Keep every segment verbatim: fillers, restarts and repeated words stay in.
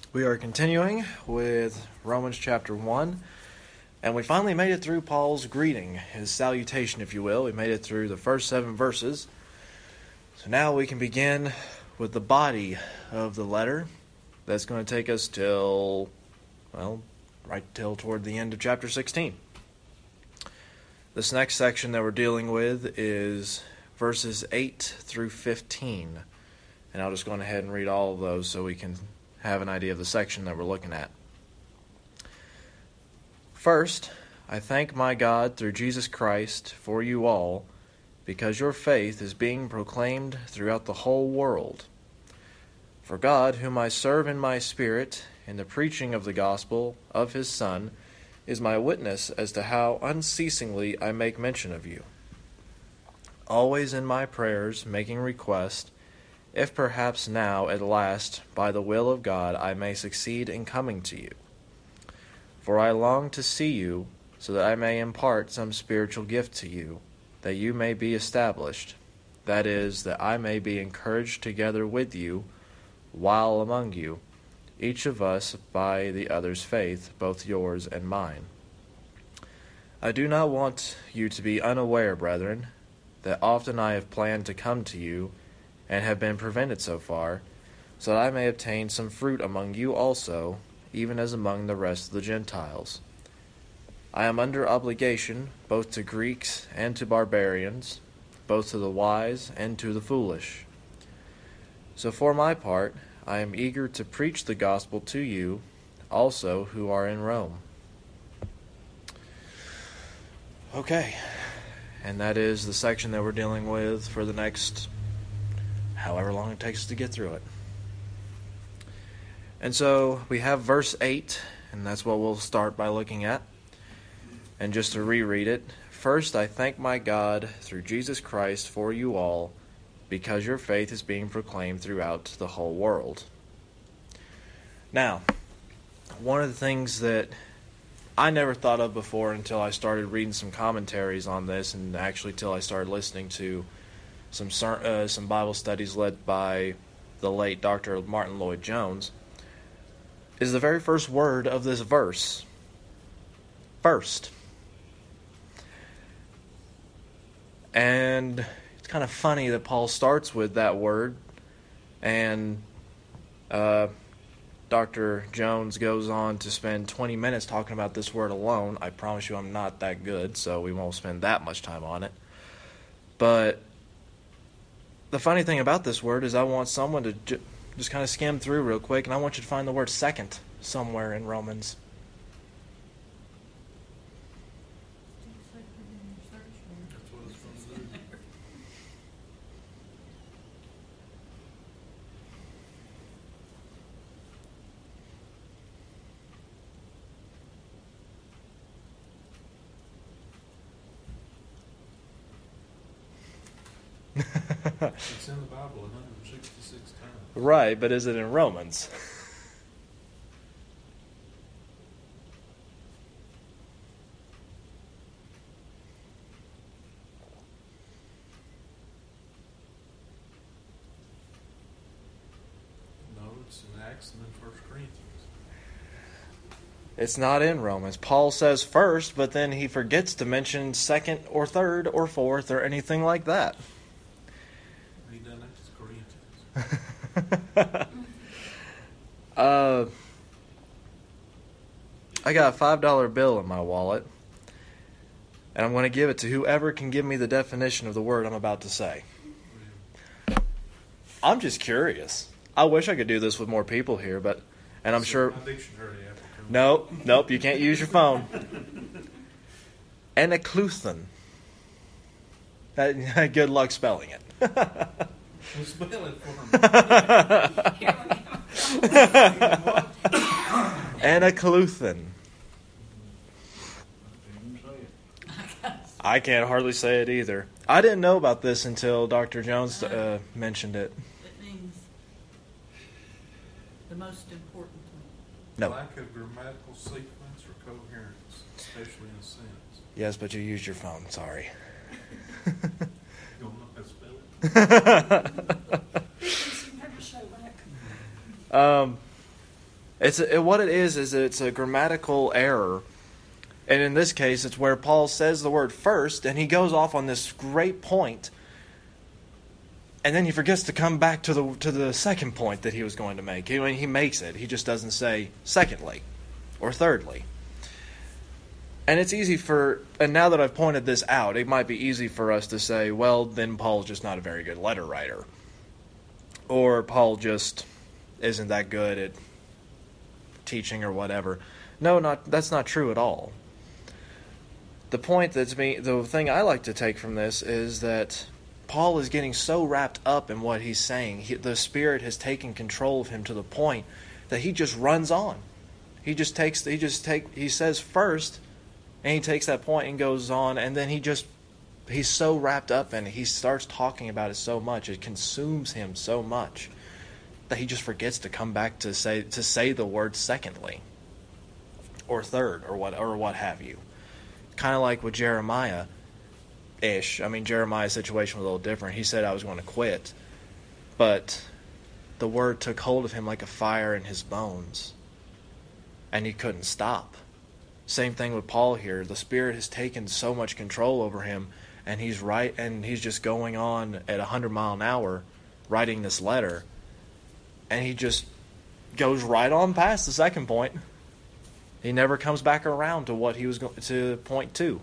We are continuing with Romans chapter one, and we finally made it through Paul's greeting, his salutation, if you will. We made it through the first seven verses. So now we can begin with the body of the letter. That's going to take us till, well, right till toward the end of chapter sixteen. This next section that we're dealing with is verses eight through fifteen. And I'll just go ahead and read all of those so we can have an idea of the section that we're looking at. First, I thank my God through Jesus Christ for you all, because your faith is being proclaimed throughout the whole world. For God, whom I serve in my spirit in the preaching of the gospel of his Son, is my witness as to how unceasingly I make mention of you, always in my prayers making request, if perhaps now at last, by the will of God, I may succeed in coming to you. For I long to see you, so that I may impart some spiritual gift to you, that you may be established, that is, that I may be encouraged together with you, while among you, each of us by the other's faith, both yours and mine. I do not want you to be unaware, brethren, that often I have planned to come to you, and have been prevented so far, so that I may obtain some fruit among you also, even as among the rest of the Gentiles. I am under obligation both to Greeks and to barbarians, both to the wise and to the foolish. So for my part, I am eager to preach the gospel to you also who are in Rome. Okay, and that is the section that we're dealing with for the next however long it takes to get through it. And so we have verse eight, and that's what we'll start by looking at. And just to reread it, first I thank my God through Jesus Christ for you all, because your faith is being proclaimed throughout the whole world. Now, one of the things that I never thought of before until I started reading some commentaries on this, and actually till I started listening to some uh, some Bible studies led by the late Doctor Martin Lloyd-Jones, is the very first word of this verse. First. And it's kind of funny that Paul starts with that word, and uh, Doctor Jones goes on to spend twenty minutes talking about this word alone. I promise you I'm not that good, so we won't spend that much time on it. But the funny thing about this word is I want someone to ju- just kind of skim through real quick, and I want you to find the word second somewhere in Romans. It's in the Bible one hundred sixty-six times. Right, but is it in Romans? No, it's in Acts and then First Corinthians. It's not in Romans. Paul says first, but then he forgets to mention second or third or fourth or anything like that. He done that to Corinthians. uh, I got a five dollar bill in my wallet, and I'm going to give it to whoever can give me the definition of the word I'm about to say. I'm just curious. I wish I could do this with more people here, but and I'm So sure. my dictionary app will come Nope, nope, you can't use your phone. Anakleuthen. That, good luck spelling it. Well, spell it for me. Anakleuthen. I can't hardly say it either. I didn't know about this until Doctor Jones uh, mentioned it. It means the most important thing. No. Lack of grammatical sequence or coherence, especially in a sentence. Yes, but you used your phone. Sorry. You don't know how to spell it? Never show back. um, It's a, what it is is it's a grammatical error. And in this case, it's where Paul says the word first, and he goes off on this great point, and then he forgets to come back to the to the second point that he was going to make. He, he makes it. He just doesn't say secondly or thirdly. And it's easy for, and now that I've pointed this out, it might be easy for us to say, well, then Paul's just not a very good letter writer. Or Paul just isn't that good at teaching or whatever. No, not that's not true at all. The point that's me, the thing I like to take from this is that Paul is getting so wrapped up in what he's saying. He, the Spirit has taken control of him to the point that he just runs on. He just takes, he just take, he says first, and he takes that point and goes on, and then he just, he's so wrapped up in it. He starts talking about it so much, it consumes him so much that he just forgets to come back to say to say the word secondly, or third, or what, or what have you. Kind of like with Jeremiah-ish. I mean, Jeremiah's situation was a little different. He said, I was going to quit. But the word took hold of him like a fire in his bones. And he couldn't stop. Same thing with Paul here. The Spirit has taken so much control over him, and he's right, and he's just going on at a hundred mile an hour, writing this letter, and he just goes right on past the second point. He never comes back around to what he was going to point to.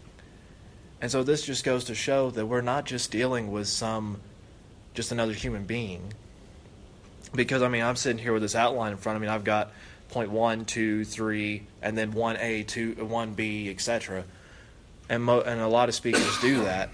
And so this just goes to show that we're not just dealing with some, just another human being. Because, I mean, I'm sitting here with this outline in front of me, and I've got point one, two, three, and then one A, two, one B, et cetera. And, mo- and a lot of speakers do that.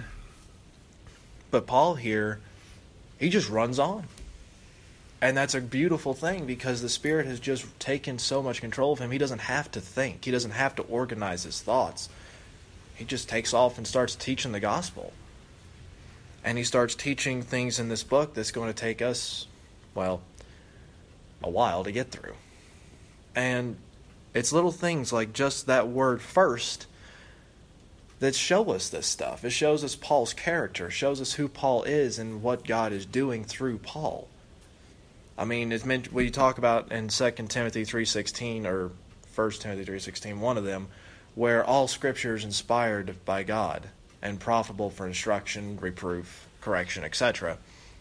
But Paul here, he just runs on. And that's a beautiful thing because the Spirit has just taken so much control of him. He doesn't have to think. He doesn't have to organize his thoughts. He just takes off and starts teaching the gospel. And he starts teaching things in this book that's going to take us, well, a while to get through. And it's little things like just that word first that show us this stuff. It shows us Paul's character, shows us who Paul is and what God is doing through Paul. I mean, it's meant, we talk about in Second Timothy three sixteen or First Timothy three sixteen, one of them, where all Scripture is inspired by God and profitable for instruction, reproof, correction, et cetera.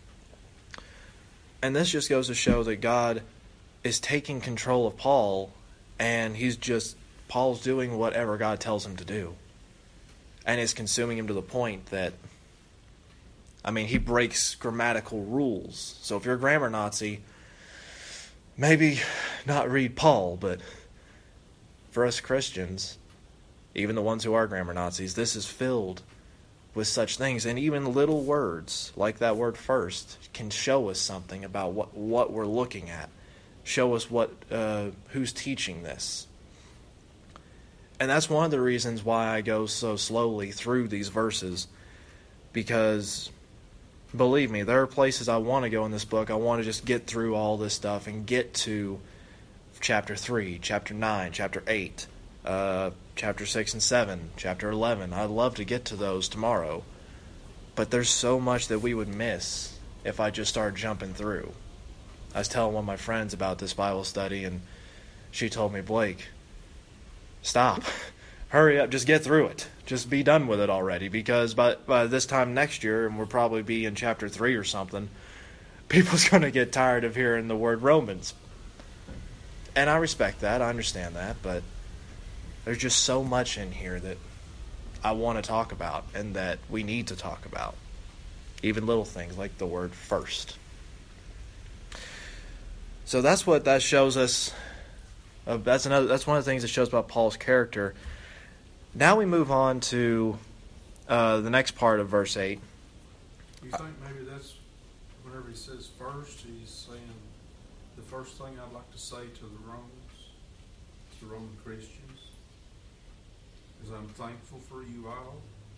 And this just goes to show that God is taking control of Paul, and he's just, Paul's doing whatever God tells him to do. And it's consuming him to the point that, I mean, he breaks grammatical rules. So if you're a grammar Nazi, maybe not read Paul, but for us Christians, even the ones who are grammar Nazis, this is filled with such things. And even little words, like that word first, can show us something about what, what we're looking at. Show us what uh, who's teaching this. And that's one of the reasons why I go so slowly through these verses, because believe me, there are places I want to go in this book. I want to just get through all this stuff and get to chapter three, chapter nine, chapter eight, uh, chapter six and seven, chapter eleven. I'd love to get to those tomorrow. But there's so much that we would miss if I just started jumping through. I was telling one of my friends about this Bible study, and she told me, Blake, stop. Hurry up. Just get through it. Just be done with it already, because by, by this time next year, and we'll probably be in chapter three or something, people's going to get tired of hearing the word Romans. And I respect that. I understand that. But there's just so much in here that I want to talk about and that we need to talk about. Even little things like the word first. So that's what that shows us. Uh, that's another. That's one of the things that shows about Paul's character. Now we move on to uh, the next part of verse eight. You think maybe that's whenever he says first, he's saying the first thing I'd like to say to the Romans, to the Roman Christians, is I'm thankful for you all.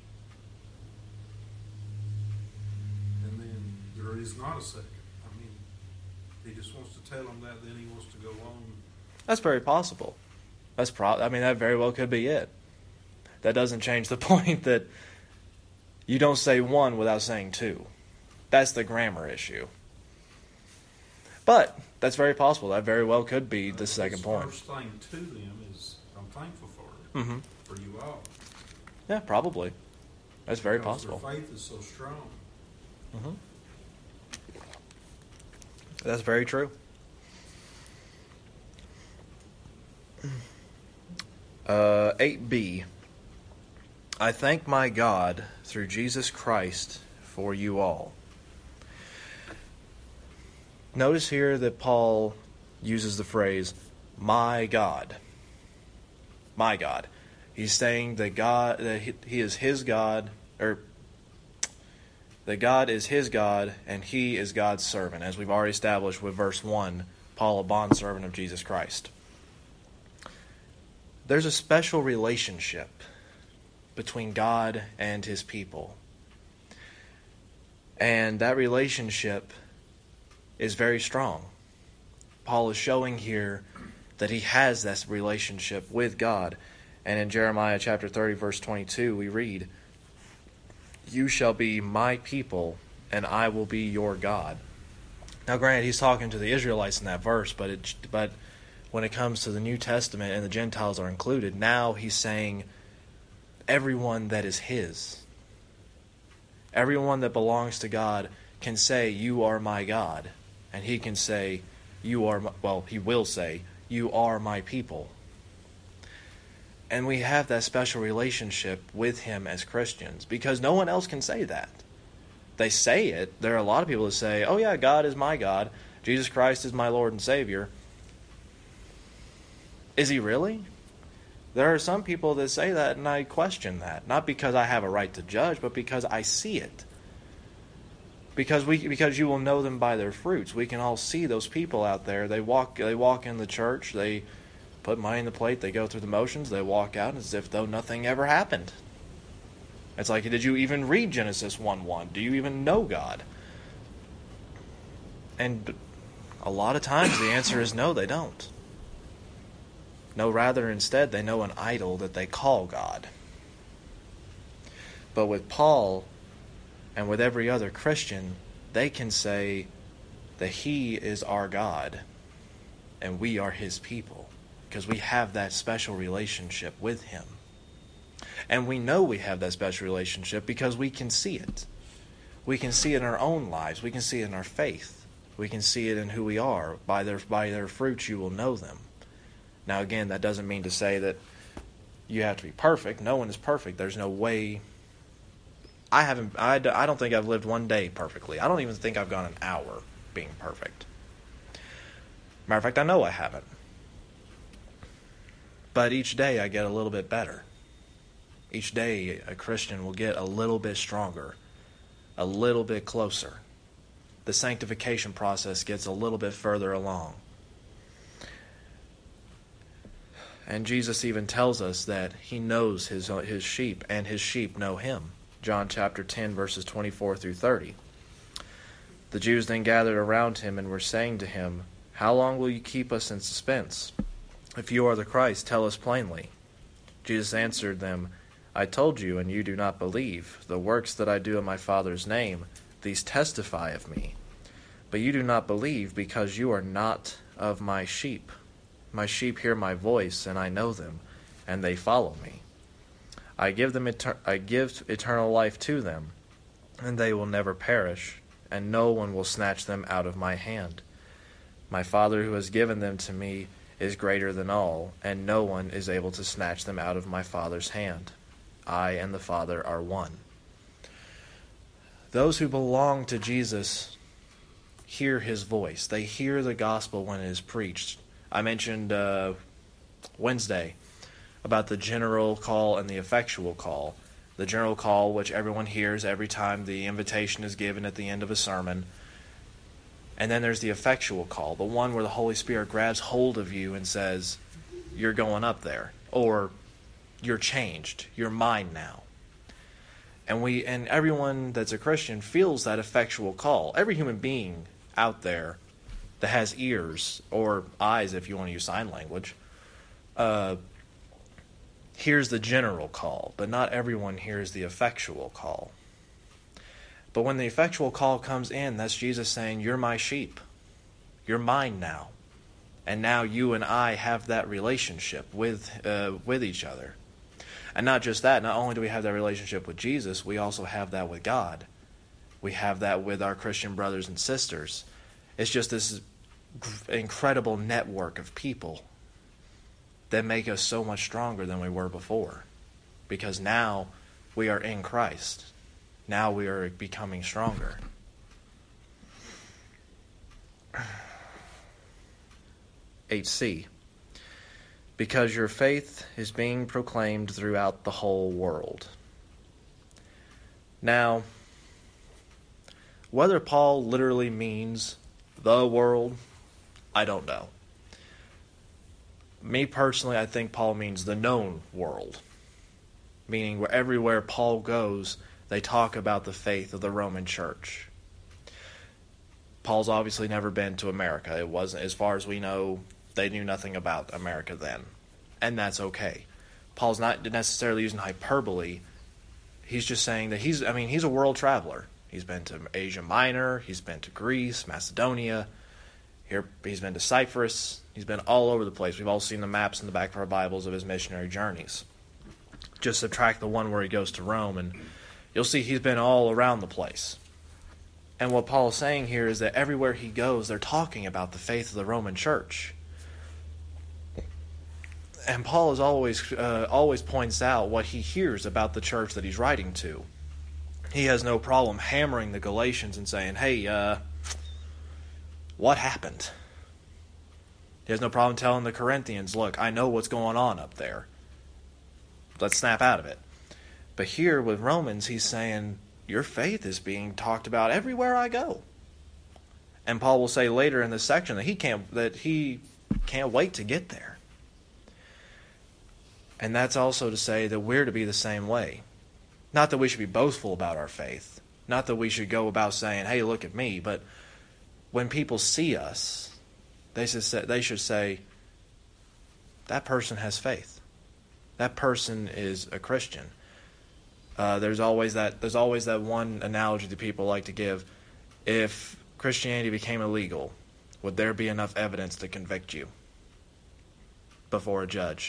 And then there is not a second. I mean, he just wants to tell them that, then he wants to go on. That's very possible. That's pro- I mean, that very well could be it. That doesn't change the point that you don't say one without saying two. That's the grammar issue. But That's very possible. That very well could be Uh, the second his point. first thing to them is, I'm thankful for it, Mm-hmm. for you all. Yeah, probably. That's very Because possible. their faith is so strong. Mm-hmm. That's very true. Uh, eight B. I thank my God through Jesus Christ for you all. Notice here that Paul uses the phrase, my God. My God. He's saying that God, that he, he is his God, or that God is his God, and he is God's servant. As we've already established with verse one, Paul, a bondservant of Jesus Christ. There's a special relationship between God and his people. And that relationship is very strong. Paul is showing here that he has this relationship with God. And in Jeremiah chapter thirty, verse twenty-two, we read, you shall be my people, and I will be your God. Now, granted, he's talking to the Israelites in that verse, but it, but when it comes to the New Testament and the Gentiles are included, now he's saying everyone that is his, everyone that belongs to God can say, you are my God. And he can say, you are, my, well, he will say, you are my people. And we have that special relationship with him as Christians because no one else can say that. They say it. There are a lot of people that say, oh yeah, God is my God. Jesus Christ is my Lord and Savior. Is he really? There are some people that say that, and I question that. Not because I have a right to judge, but because I see it. Because we, because you will know them by their fruits. We can all see those people out there. They walk, they walk in the church. They put money in the plate. They go through the motions. They walk out as if though nothing ever happened. It's like, did you even read Genesis one one? Do you even know God? And a lot of times the answer is no, they don't. No, rather instead they know an idol that they call God. But with Paul and with every other Christian, they can say that he is our God and we are his people because we have that special relationship with him. And we know we have that special relationship because we can see it. We can see it in our own lives. We can see it in our faith. We can see it in who we are. By their, by their fruits you will know them. Now again, that doesn't mean to say that you have to be perfect. No one is perfect. There's no way. I haven't. I, I don't think I've lived one day perfectly. I don't even think I've gone an hour being perfect. Matter of fact, I know I haven't. But each day I get a little bit better. Each day a Christian will get a little bit stronger, a little bit closer. The sanctification process gets a little bit further along. And Jesus even tells us that he knows his his sheep, and his sheep know him. John chapter ten, verses twenty-four through thirty. The Jews then gathered around him and were saying to him, how long will you keep us in suspense? If you are the Christ, tell us plainly. Jesus answered them, I told you, and you do not believe. The works that I do in my Father's name, these testify of me. But you do not believe because you are not of my sheep. My sheep hear my voice, and I know them, and they follow me. I give them eter- I give eternal life to them, and they will never perish, and no one will snatch them out of my hand. My Father who has given them to me is greater than all, and no one is able to snatch them out of my Father's hand. I and the Father are one. Those who belong to Jesus hear his voice. They hear the gospel when it is preached. I mentioned uh, Wednesday about the general call and the effectual call. The general call, which everyone hears every time the invitation is given at the end of a sermon. And then there's the effectual call, the one where the Holy Spirit grabs hold of you and says, you're going up there, or you're changed, you're mine now. And we and everyone that's a Christian feels that effectual call. Every human being out there that has ears, or eyes if you want to use sign language, uh, hears the general call, but not everyone hears the effectual call. But when the effectual call comes in, that's Jesus saying, you're my sheep. You're mine now. And now you and I have that relationship with uh, with each other. And not just that, not only do we have that relationship with Jesus, we also have that with God. We have that with our Christian brothers and sisters. It's just this incredible network of people that make us so much stronger than we were before. Because now we are in Christ. Now we are becoming stronger. eight C. Because your faith is being proclaimed throughout the whole world. Now, whether Paul literally means the world, I don't know. Me personally, I think Paul means the known world. Meaning where everywhere Paul goes, they talk about the faith of the Roman Church. Paul's obviously never been to America. It wasn't, as far as we know, they knew nothing about America then. And that's okay. Paul's not necessarily using hyperbole. He's just saying that he's, I mean, he's a world traveler. He's been to Asia Minor. He's been to Greece, Macedonia. Here, he's been to Cyprus. He's been all over the place. We've all seen the maps in the back of our Bibles of his missionary journeys. Just subtract the one where he goes to Rome, and you'll see he's been all around the place. And what Paul is saying here is that everywhere he goes, they're talking about the faith of the Roman Church. And Paul is always uh, always points out what he hears about the church that he's writing to. He has no problem hammering the Galatians and saying, hey, uh, what happened? He has no problem telling the Corinthians, look, I know what's going on up there. Let's snap out of it. But here with Romans, he's saying, your faith is being talked about everywhere I go. And Paul will say later in this section that he can't that he can't wait to get there. And that's also to say that we're to be the same way. Not that we should be boastful about our faith. Not that we should go about saying, hey, look at me. But when people see us, they should say, they should say that person has faith. That person is a Christian. Uh, there's always that. There's always that one analogy that people like to give. If Christianity became illegal, would there be enough evidence to convict you before a judge?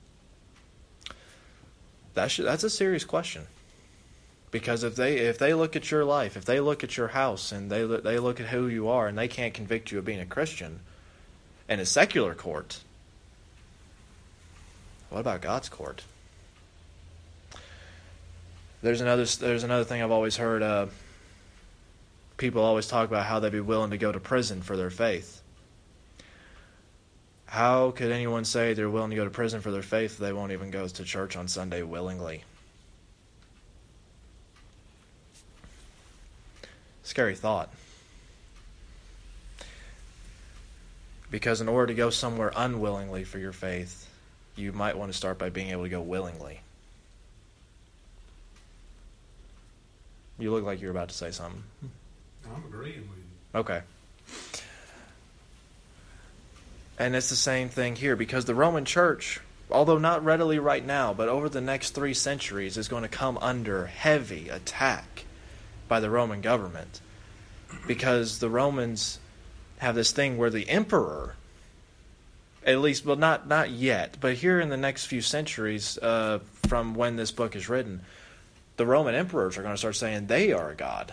That should, that's a serious question. Because if they if they look at your life, if they look at your house, and they they look at who you are, and they can't convict you of being a Christian in a secular court, what about God's court? There's another there's another thing I've always heard. Uh, people always talk about how they'd be willing to go to prison for their faith. How could anyone say they're willing to go to prison for their faith if they won't even go to church on Sunday willingly? Scary thought. Because in order to go somewhere unwillingly for your faith, you might want to start by being able to go willingly. You look like you're about to say something. I'm agreeing with you. Okay. And it's the same thing here, because the Roman Church, although not readily right now, but over the next three centuries is going to come under heavy attack by the Roman government. Because the Romans have this thing where the emperor, at least, well, not, not yet, but here in the next few centuries uh, from when this book is written, the Roman emperors are going to start saying they are a god,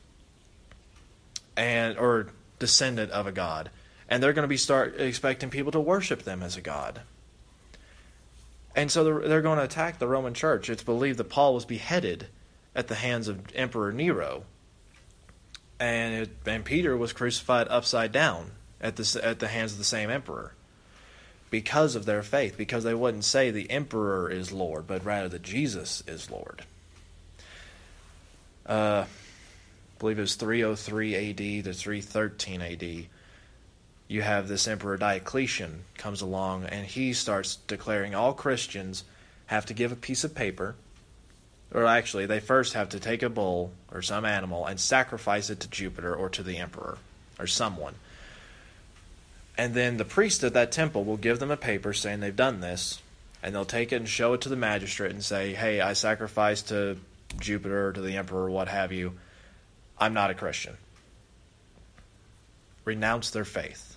and or descendant of a god. And they're going to be start expecting people to worship them as a god. And so they're, they're going to attack the Roman Church. It's believed that Paul was beheaded at the hands of Emperor Nero. And, it, and Peter was crucified upside down at the, at the hands of the same emperor. Because of their faith. Because they wouldn't say the emperor is Lord, but rather that Jesus is Lord. Uh, I believe it was three oh three A D to three thirteen A D. You have this Emperor Diocletian comes along, and he starts declaring all Christians have to give a piece of paper, or actually they first have to take a bull or some animal and sacrifice it to Jupiter or to the emperor or someone. And then the priest at that temple will give them a paper saying they've done this, and they'll take it and show it to the magistrate and say, hey, I sacrificed to Jupiter or to the emperor or what have you. I'm not a Christian. renounced their faith.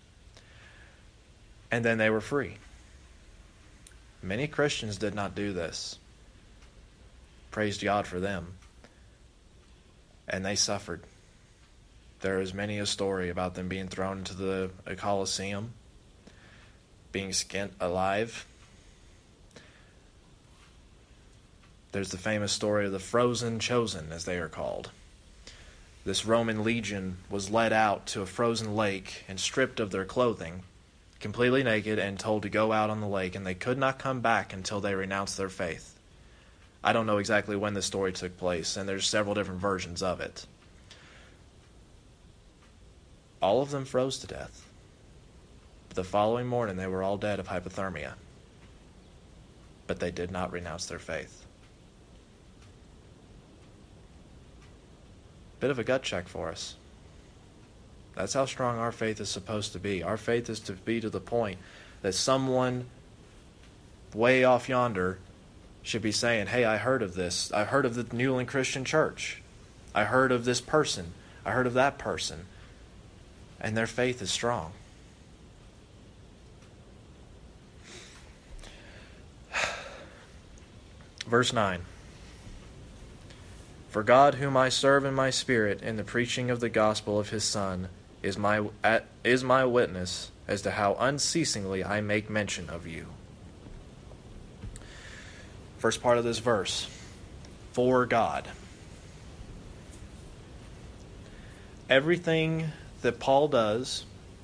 And then they were free. Many Christians did not do this. Praised God for them. And they suffered. There is many a story about them being thrown into the Colosseum, being skinned alive. There's the famous story of the frozen chosen, as they are called. This Roman legion was led out to a frozen lake and stripped of their clothing, completely naked, and told to go out on the lake, and they could not come back until they renounced their faith. I don't know exactly when this story took place, and there's several different versions of it. All of them froze to death. The following morning, they were all dead of hypothermia. But they did not renounce their faith. Bit of a gut check for us. That's how strong our faith is supposed to be. Our faith is to be to the point that someone way off yonder should be saying, hey, I heard of this. I heard of the Newland Christian Church. I heard of this person. I heard of that person. And their faith is strong. Verse nine. For God, whom I serve in my spirit in the preaching of the gospel of his Son, is my is my witness as to how unceasingly I make mention of you. First part of this verse. For God. Everything that Paul does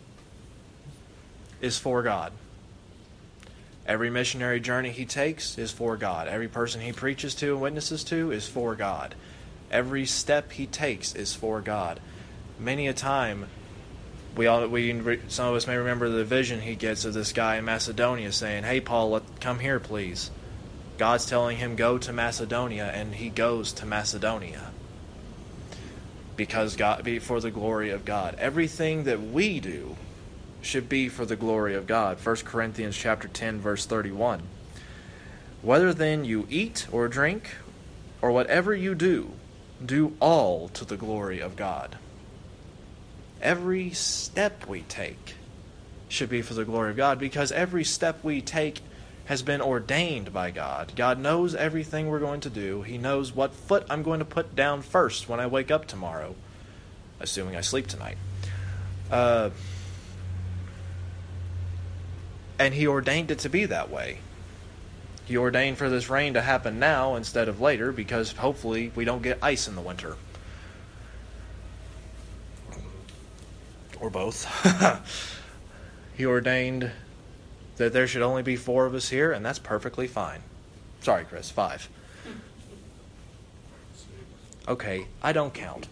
is for God. Every missionary journey he takes is for God. Every person he preaches to and witnesses to is for God. Every step he takes is for God. Many a time, we all we some of us may remember the vision he gets of this guy in Macedonia saying, "Hey, Paul, let, come here, please." God's telling him, go to Macedonia, and he goes to Macedonia. Because God, be for the glory of God. Everything that we do should be for the glory of God. First Corinthians chapter ten, verse thirty-one. Whether then you eat or drink, or whatever you do, do all to the glory of God. Every step we take should be for the glory of God, because every step we take has been ordained by God. God knows everything we're going to do. He knows what foot I'm going to put down first when I wake up tomorrow, assuming I sleep tonight. Uh, and He ordained it to be that way. He ordained for this rain to happen now instead of later, because hopefully we don't get ice in the winter. Or both. He ordained that there should only be four of us here, and that's perfectly fine. Sorry, Chris, five. Okay, I don't count.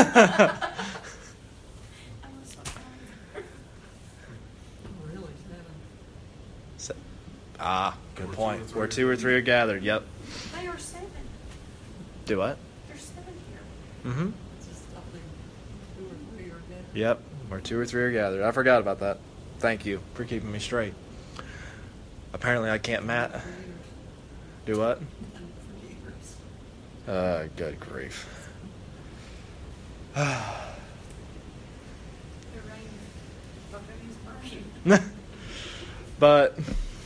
Really, seven. So, ah, good point. Where two or three are gathered, yep. They are seven. Do what? There's seven here. Mm-hmm. Just something, two or three are dead. Yep, where two or three are gathered. I forgot about that. Thank you for keeping me straight. Apparently I can't mat. Do what? Uh, good grief. The rain. Nobody's burning. But,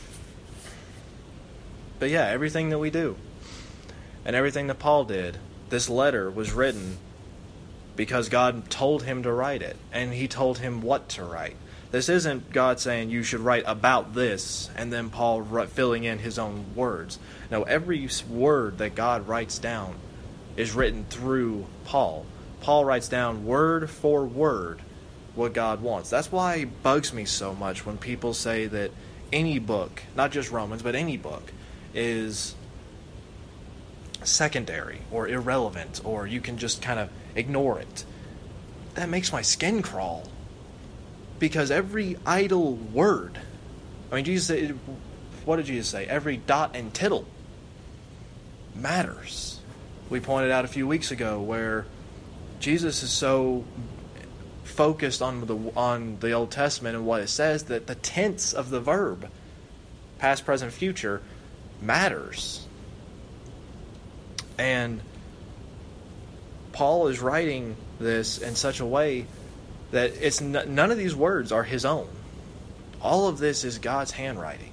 but yeah, everything that we do and everything that Paul did, this letter was written because God told him to write it, and He told him what to write. This isn't God saying you should write about this and then Paul filling in his own words. No, every word that God writes down is written through Paul. Paul writes down word for word what God wants. That's why it bugs me so much when people say that any book, not just Romans, but any book, is secondary or irrelevant, or you can just kind of ignore it. That makes my skin crawl. Because every idle word, I mean, Jesus said, what did Jesus say? Every dot and tittle matters. We pointed out a few weeks ago where Jesus is so focused on the on the Old Testament and what it says that the tense of the verb, past, present, future, matters. And Paul is writing this in such a way that it's n- none of these words are his own. All of this is God's handwriting.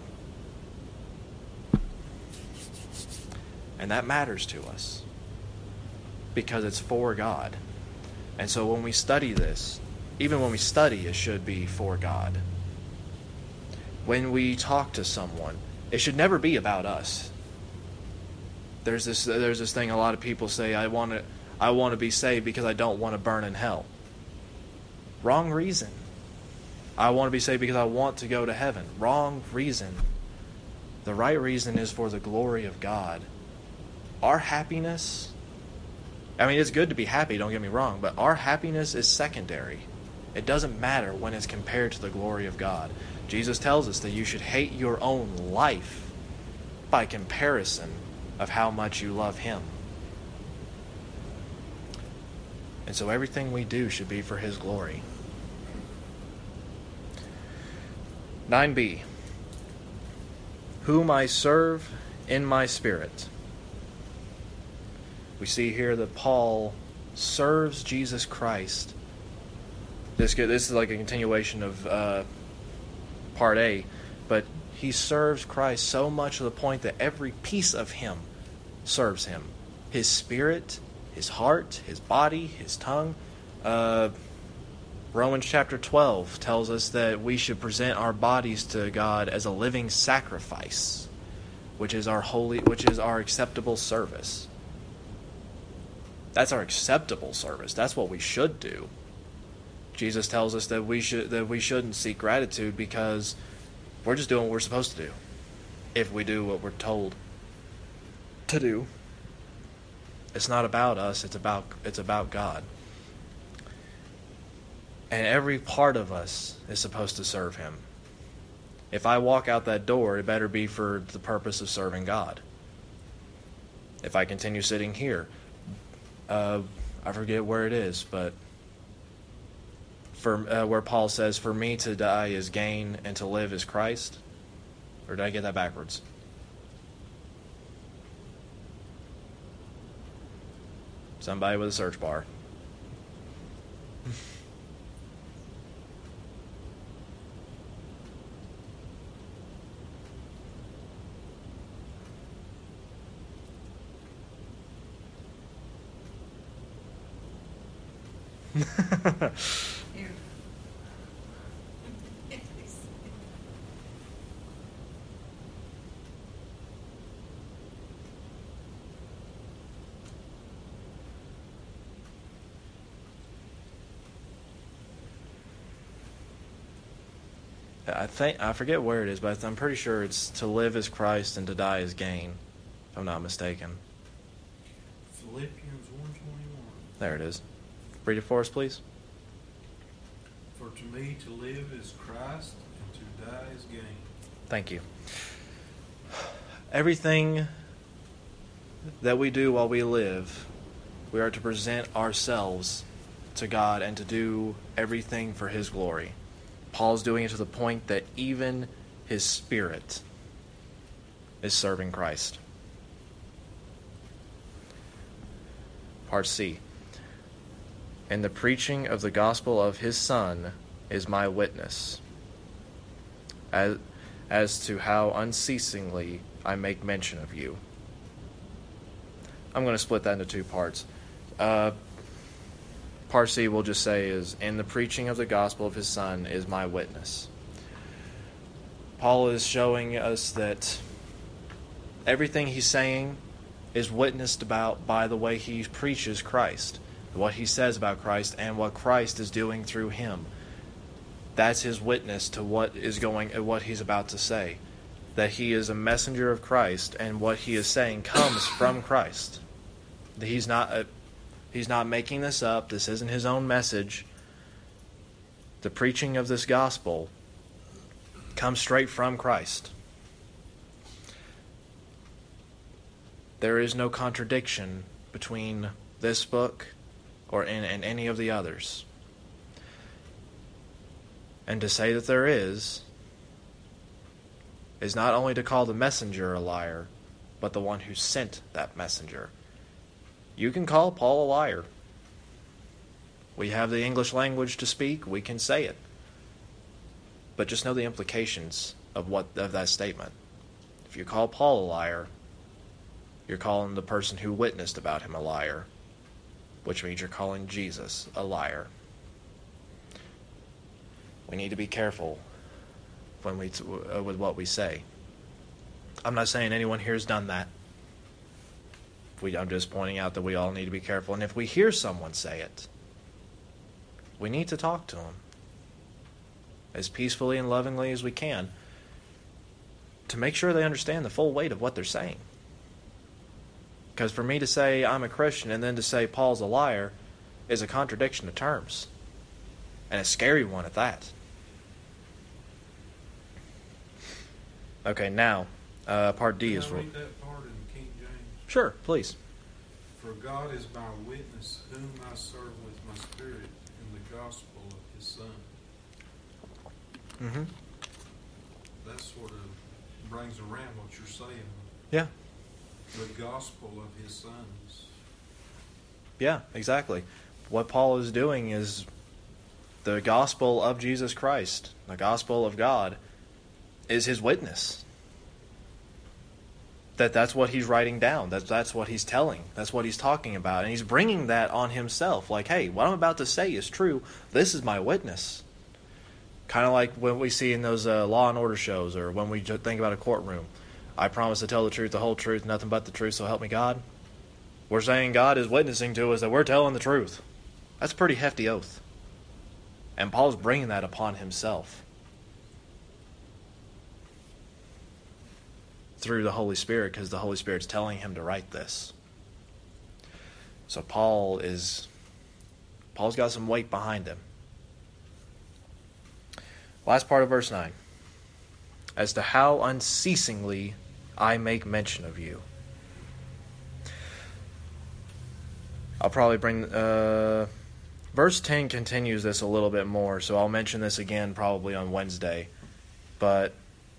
And that matters to us because it's for God. And so when we study this, even when we study, it should be for God. When we talk to someone, it should never be about us. There's this there's this thing a lot of people say, I want to I want to be saved because I don't want to burn in hell. Wrong reason. I want to be saved because I want to go to heaven. Wrong reason. The right reason is for the glory of God. Our happiness, I mean, it's good to be happy, don't get me wrong, but our happiness is secondary. It doesn't matter when it's compared to the glory of God. Jesus tells us that you should hate your own life by comparison of how much you love Him. And so everything we do should be for His glory. nine b. Whom I serve in my spirit. We see here that Paul serves Jesus Christ. This, this is like a continuation of uh, part A, but he serves Christ so much to the point that every piece of him serves him. His spirit, his heart, his body, his tongue. Uh, Romans chapter twelve tells us that we should present our bodies to God as a living sacrifice, which is our holy, which is our acceptable service. That's our acceptable service. That's what we should do. Jesus tells us that we should that we shouldn't seek gratitude because we're just doing what we're supposed to do if we do what we're told to do. It's not about us, it's about it's about God. And every part of us is supposed to serve Him. If I walk out that door, it better be for the purpose of serving God. If I continue sitting here, uh, I forget where it is, but for uh, where Paul says, "For me to die is gain, and to live is Christ." Or did I get that backwards? Somebody with a search bar. Here. I think I forget where it is, but I'm pretty sure it's to live is Christ and to die is gain, if I'm not mistaken. Philippians one twenty-one. There it is. Read it for us, please. For to me to live is Christ, and to die is gain. Thank you. Everything that we do while we live, we are to present ourselves to God and to do everything for His glory. Paul's doing it to the point that even his spirit is serving Christ. Part C. And the preaching of the gospel of His Son is my witness, as, as to how unceasingly I make mention of you. I'm going to split that into two parts. Uh, part C we'll just say is, and the preaching of the gospel of His Son is my witness. Paul is showing us that everything he's saying is witnessed about by the way he preaches Christ, what he says about Christ, and what Christ is doing through him. That's his witness to what is going, what he's about to say. That he is a messenger of Christ, and what he is saying comes from Christ. He's not a, he's not making this up. This isn't his own message. The preaching of this gospel comes straight from Christ. There is no contradiction between this book or in, in any of the others. And to say that there is, is not only to call the messenger a liar, but the one who sent that messenger. You can call Paul a liar. We have the English language to speak. We can say it. But just know the implications of what of that statement. If you call Paul a liar, you're calling the person who witnessed about him a liar, which means you're calling Jesus a liar. We need to be careful when we uh, with what we say. I'm not saying anyone here has done that. We, I'm just pointing out that we all need to be careful. And if we hear someone say it, we need to talk to them as peacefully and lovingly as we can to make sure they understand the full weight of what they're saying. Because for me to say I'm a Christian and then to say Paul's a liar is a contradiction of terms. And a scary one at that. Okay, now, uh, part D Can is... I read that part in King James? Sure, please. For God is my witness, whom I serve with my spirit in the gospel of his Son. Mm-hmm. That sort of brings around what you're saying. Yeah. The gospel of his sons. Yeah, exactly. What Paul is doing is the gospel of Jesus Christ, the gospel of God, is his witness. That that's what he's writing down. That that's what he's telling. That's what he's talking about. And he's bringing that on himself. Like, hey, what I'm about to say is true. This is my witness. Kind of like when we see in those uh, Law and Order shows, or when we think about a courtroom. I promise to tell the truth, the whole truth, nothing but the truth, so help me God. We're saying God is witnessing to us that we're telling the truth. That's a pretty hefty oath. And Paul's bringing that upon himself through the Holy Spirit, because the Holy Spirit's telling him to write this. So Paul is, Paul's got some weight behind him. Last part of verse nine. As to how unceasingly I make mention of you. I'll probably bring... Uh, verse ten continues this a little bit more, so I'll mention this again probably on Wednesday. But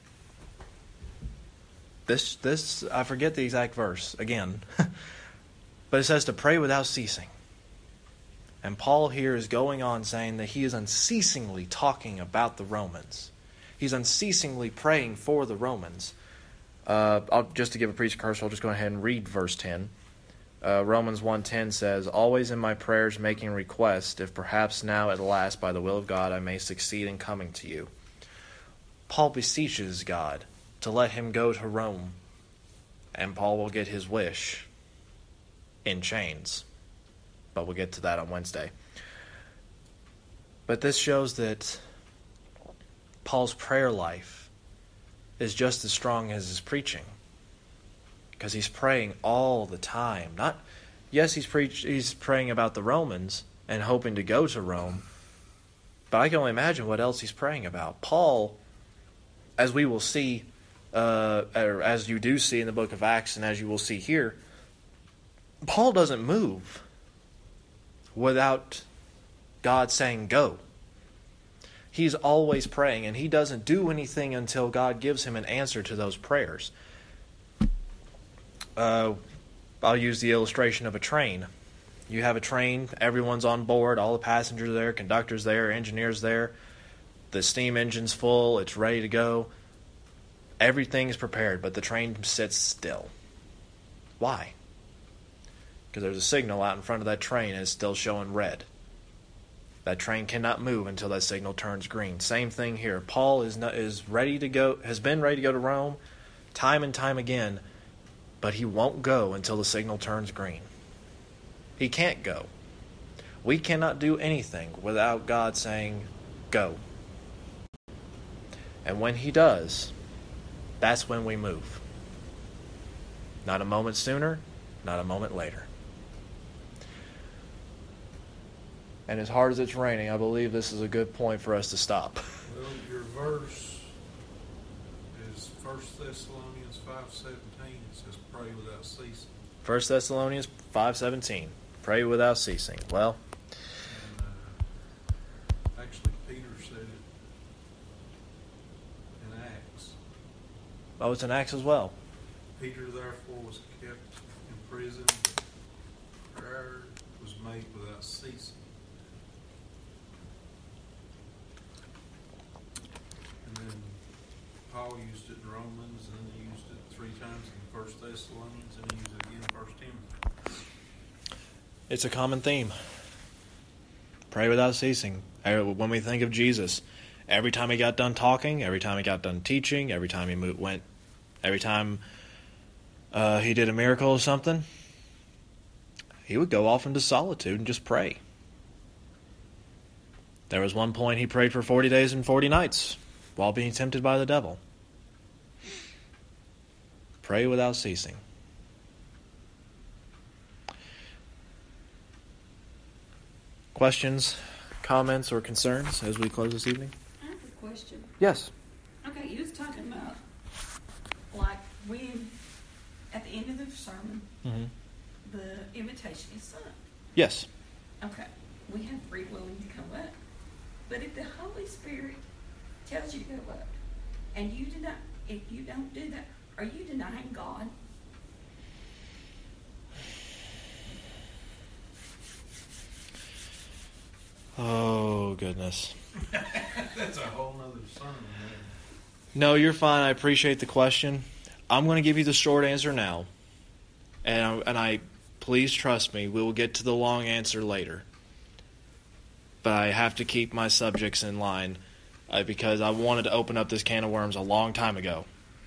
this, this I forget the exact verse again. But it says to pray without ceasing. And Paul here is going on saying that he is unceasingly talking about the Romans. He's unceasingly praying for the Romans. Uh, I'll, just to give a precursor, I'll just go ahead and read verse ten. Uh, Romans one ten says, always in my prayers making request, if perhaps now at last by the will of God I may succeed in coming to you. Paul beseeches God to let him go to Rome, and Paul will get his wish in chains. But we'll get to that on Wednesday. But this shows that Paul's prayer life is just as strong as his preaching. Because he's praying all the time. Not, yes, he's preach, he's praying about the Romans and hoping to go to Rome. But I can only imagine what else he's praying about. Paul, as we will see, uh, or as you do see in the book of Acts and as you will see here, Paul doesn't move without God saying go. He's always praying, and he doesn't do anything until God gives him an answer to those prayers. Uh, I'll use the illustration of a train. You have a train, everyone's on board, all the passengers there, conductors there, engineers there. The steam engine's full, it's ready to go. Everything is prepared, but the train sits still. Why? Because there's a signal out in front of that train and it's still showing red. That train cannot move until that signal turns green. Same thing here. Paul is not, is ready to go, has been ready to go to Rome time and time again, but he won't go until the signal turns green. He can't go. We cannot do anything without God saying, go. And when he does, that's when we move. Not a moment sooner, not a moment later. And as hard as it's raining, I believe this is a good point for us to stop. Well, your verse is First Thessalonians five seventeen. It says, pray without ceasing. First Thessalonians five seventeen. Pray without ceasing. Well, And, uh, actually, Peter said it in Acts. oh, it's in Acts as well. Peter, therefore, was kept in prison. Prayer was made without ceasing. And then Paul used it in Romans, and then he used it three times in First Thessalonians, and he used it again in First Timothy. It's a common theme. Pray without ceasing. When we think of Jesus, every time he got done talking, every time he got done teaching, every time he moved, went, every time uh, he did a miracle or something, he would go off into solitude and just pray. There was one point he prayed for forty days and forty nights while being tempted by the devil. Pray without ceasing. Questions, comments, or concerns as we close this evening? I have a question. Yes. Okay, you was talking about, like, when, at the end of the sermon, Mm-hmm. the invitation is sung. Yes. Okay, we have free will to come up. But if the Holy Spirit tells you to go up, and you do not, if you don't do that, are you denying God? Oh, goodness. That's a whole nother sermon, man. No, you're fine. I appreciate the question. I'm going to give you the short answer now. And I, and I, please trust me, we will get to the long answer later. But I have to keep my subjects in line uh, because I wanted to open up this can of worms a long time ago.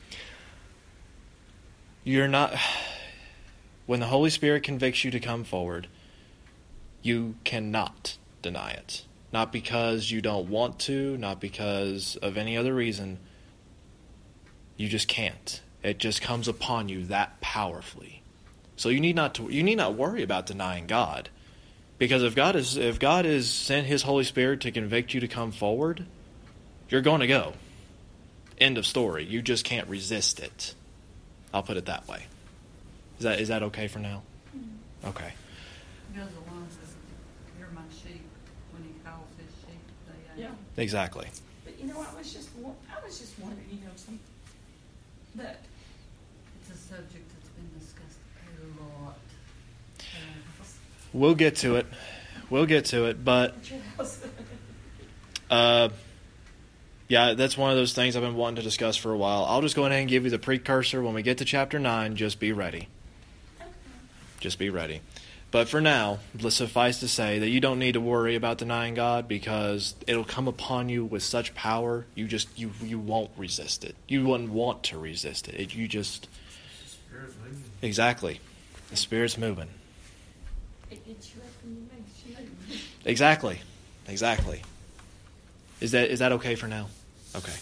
You're not... When the Holy Spirit convicts you to come forward, you cannot deny it. Not because you don't want to, not because of any other reason. You just can't. It just comes upon you that powerfully. So you need not to, you need not worry about denying God. Because if God is if God has sent His Holy Spirit to convict you to come forward, you're going to go. End of story. You just can't resist it. I'll put it that way. Is that is that okay for now? Mm-hmm. Okay. He goes along with, "You're my sheep," when he calls his sheep, they Yeah. ain't. Exactly. But you know, I was just, wa- I was just wondering, you know, some, that, It's a subject that's been discussed a lot. Uh, We'll get to it. We'll get to it. But at your house. uh, yeah, that's one of those things I've been wanting to discuss for a while. I'll just go ahead and give you the precursor. When we get to chapter nine, just be ready. Okay. Just be ready. But for now, let's suffice to say that you don't need to worry about denying God because it'll come upon you with such power, you just you you won't resist it. You wouldn't want to resist it. it you just It's the Spirit moving. exactly. The Spirit's moving. It gets you up and it makes you move. Exactly. Exactly. Is that is that okay for now? Okay.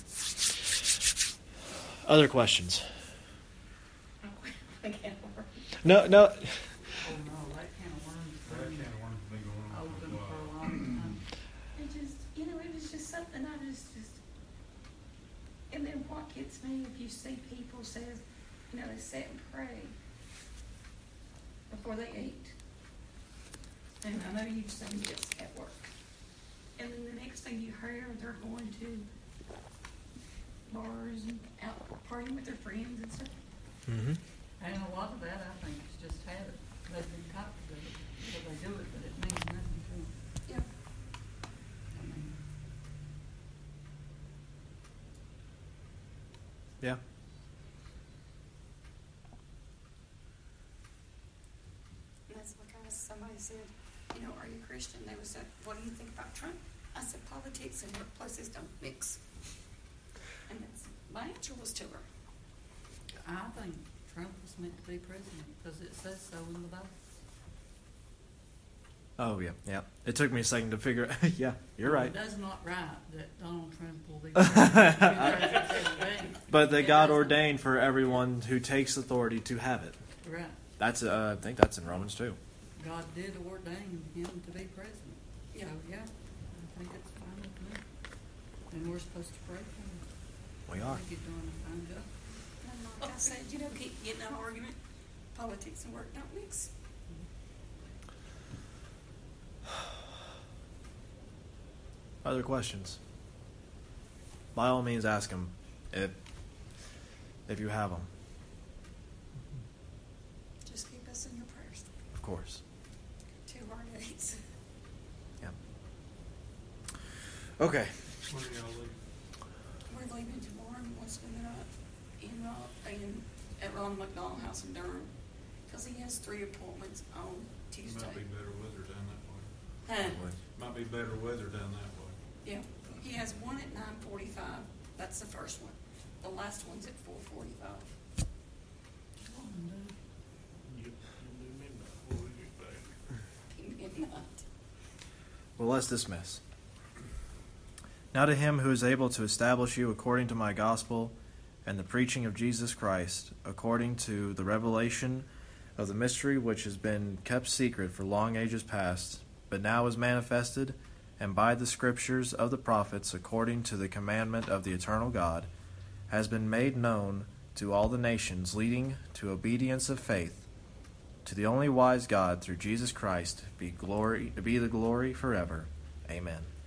Other questions? Oh, I can't work. No, no. Oh no, that can of worms That been kind of worm's been going on open for a for a while. long time. It just, you know, it was just something I just, just, and then what gets me, if you see people says, you know, they sit and pray before they eat. And I know you've seen this at work. And then the next thing you hear, they're going to bars and out partying with their friends and stuff. Mm-hmm. And a lot of that, I think, is just habit. They've been taught to do it, so they do it, but it means nothing to them. Yeah. I mean, Yeah. And that's because somebody said, you know, are you Christian? They would say, what do you think about Trump? I said, politics and workplaces don't mix. And that's, my answer was to her. I think Trump was meant to be president because it says so in the Bible. Oh yeah, yeah. It took me a second to figure. Yeah, you're right. It does not write that Donald Trump will be president in twenty seventeen. But that It God doesn't. ordained for everyone who takes authority to have it. Right. That's uh, I think that's in Romans too. God did ordain him to be president. So, yeah, I think it's fine with me. And we're supposed to pray for him. We I are. think he's doing a fine job. And like I said, you don't keep getting an argument. Politics and work don't mix. Other questions? By all means, ask them if if you have them. Just keep us in your prayers. Of course. Two hard days. Yeah. Okay. When do y'all leave? We're we're leaving tomorrow, and we'll spend the night in, uh, in, at Ron McDonald House in Durham, because he has three appointments on Tuesday. Might be better weather down that way. Huh? Might be better weather down that way. Yeah, he has one at nine forty-five, that's the first one. The last one's at four forty-five. Yep, do midnight before we get back. Midnight. Well, let's dismiss. Now to him who is able to establish you according to my gospel and the preaching of Jesus Christ, according to the revelation of the mystery which has been kept secret for long ages past, but now is manifested, and by the scriptures of the prophets, according to the commandment of the eternal God, has been made known to all the nations, leading to obedience of faith. To the only wise God, through Jesus Christ, be glory, be the glory forever. Amen.